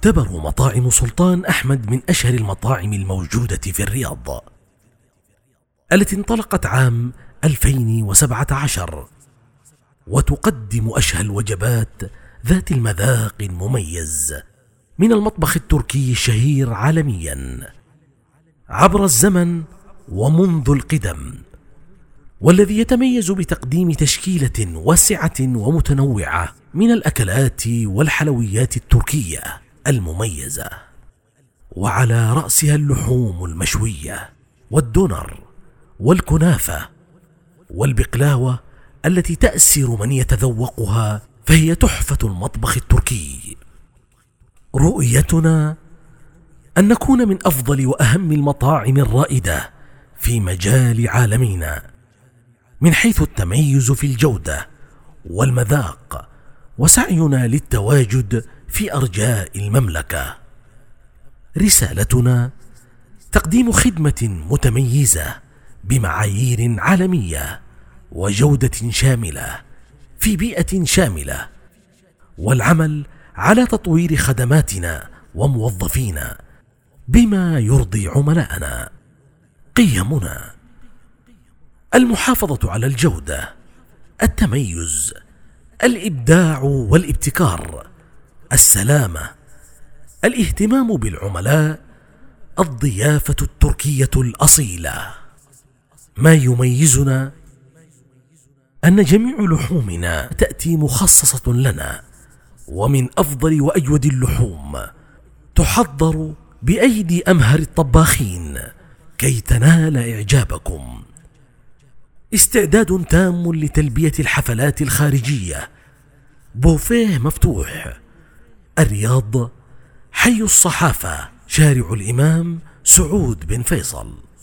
تعتبر مطاعم سلطان أحمد من أشهر المطاعم الموجودة في الرياض، التي انطلقت عام 2017، وتقدم أشهى الوجبات ذات المذاق المميز من المطبخ التركي الشهير عالميا عبر الزمن ومنذ القدم، والذي يتميز بتقديم تشكيلة واسعة ومتنوعة من الأكلات والحلويات التركية المميزة، وعلى رأسها اللحوم المشوية والدونر والكنافة والبقلاوة التي تأسر من يتذوقها، فهي تحفة المطبخ التركي. رؤيتنا أن نكون من أفضل وأهم المطاعم الرائدة في مجال عالمنا من حيث التميز في الجودة والمذاق، وسعينا للتواجد في أرجاء المملكة. رسالتنا تقديم خدمة متميزة بمعايير عالمية وجودة شاملة في بيئة شاملة، والعمل على تطوير خدماتنا وموظفينا بما يرضي عملائنا. قيمنا: المحافظة على الجودة، التميز، الإبداع والابتكار، السلامة، الاهتمام بالعملاء، الضيافة التركية الأصيلة. ما يميزنا أن جميع لحومنا تأتي مخصصة لنا، ومن أفضل وأجود اللحوم تحضر بأيدي أمهر الطباخين كي تنال إعجابكم. استعداد تام لتلبية الحفلات الخارجية. بوفيه مفتوح. الرياض، حي الصحافة، شارع الإمام سعود بن فيصل.